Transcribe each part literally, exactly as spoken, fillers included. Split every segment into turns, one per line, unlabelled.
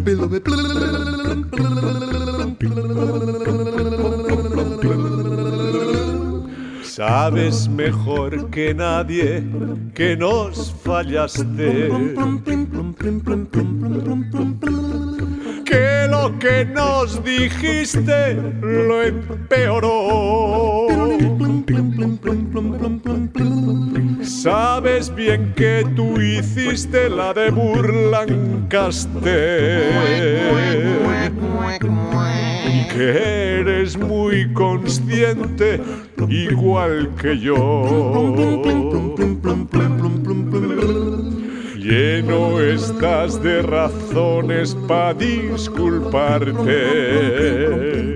Sabes mejor que nadie que nos fallaste, que lo que nos dijiste lo empeoró. Sabes bien que tú hiciste la de Burlancaster, que eres muy consciente, igual que yo. Lleno estás de razones para disculparte,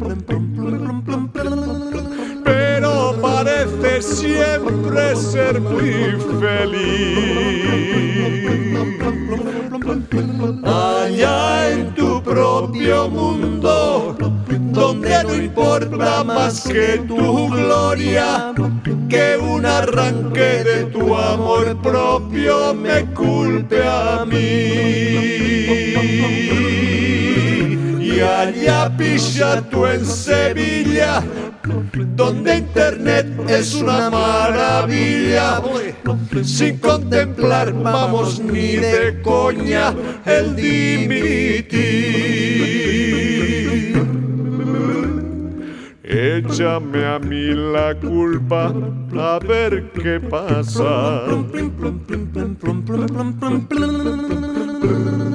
pero parece siempre ser muy feliz. Allá en tu propio mundo, donde no importa más que tu gloria, que un arranque de tu amor propio me culpe a mí. Y allá pilla tú en Sevilla, donde internet es una maravilla, sin contemplar, vamos, ni de coña el dimitir. Échame a mí la culpa, a ver qué pasa.